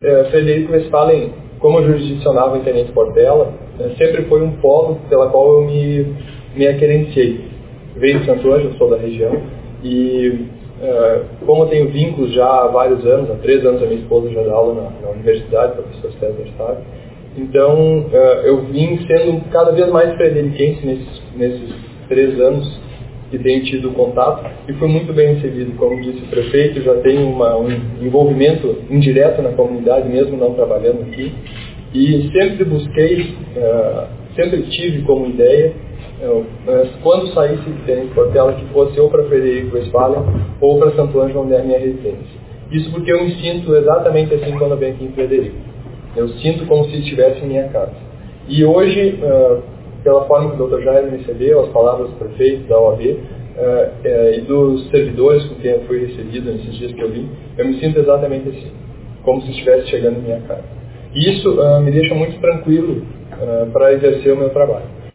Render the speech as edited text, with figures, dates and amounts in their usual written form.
Frederico Westphalen, como eu jurisdicionava em Tenente Portela, sempre foi um polo pela qual eu me aquerenciei. Venho de Santo Ângelo, sou da região, e como eu tenho vínculos já há vários anos, há 3 anos a minha esposa já dá aula na universidade, professor César Sá, então eu vim sendo cada vez mais frederiquense nesses 3 anos que tenho tido contato, e fui muito bem recebido. Como disse o prefeito, já tenho um envolvimento indireto na comunidade, mesmo não trabalhando aqui, e sempre busquei, sempre tive como ideia, quando saísse de Tenente Portela, que fosse ou para Frederico Westphalen ou para Santo Ângelo, onde é a minha residência. Isso porque eu me sinto exatamente assim quando eu venho aqui em Frederico. Eu sinto como se estivesse em minha casa. E hoje, pela forma que o Dr. Jair me recebeu, as palavras do prefeito, da OAB, e dos servidores com quem eu fui recebido nesses dias que eu vim, eu me sinto exatamente assim, como se estivesse chegando em minha casa. E isso me deixa muito tranquilo para exercer o meu trabalho.